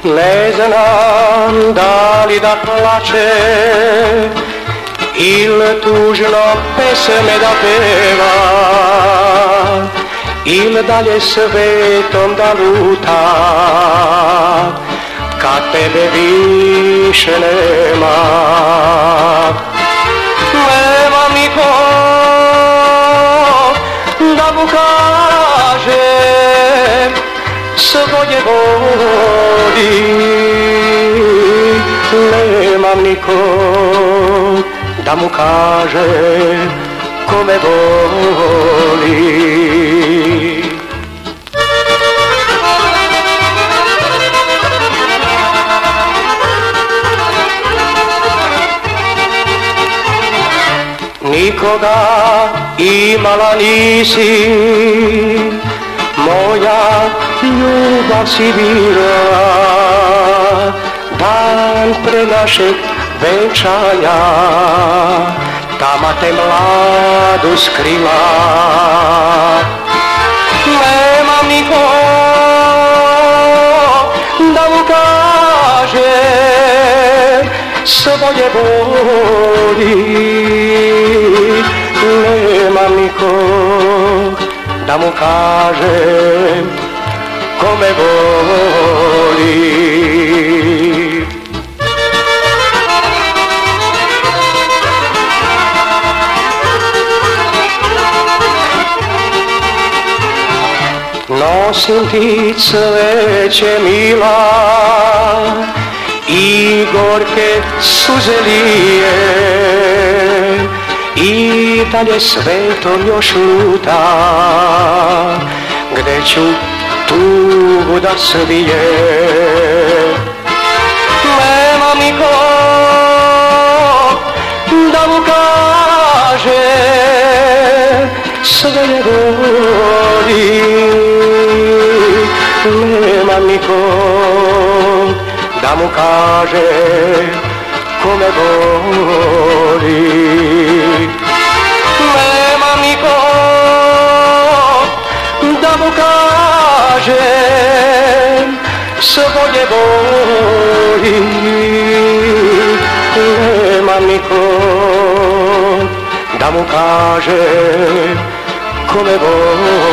Ne znam da li da plače ili tužno pesme da peva, ili dalje svetom da luta, kad tebe više nema. Nemam niko da mu kaže svoje boli, nemam nikog da mu kaže ko me voli. Nikoga imala nisi, moja ljubav si bila, dan pre našeg venčanja, tama te mladu skrila. Nemam niko da mu kaže svoje boli, nemam nikog da mu kažem ko me voli. Nosim ti cveće mila i gorke suze lijem, i dalje svetom još luta, gde ću tugu da svijem. Nemam nikog da mu kaže svoje boli, nemam nikog da mu kaže ko me voli. Nemam nikog da mu kaže svoje boli, nemam nikog da mu kaže ko me voli.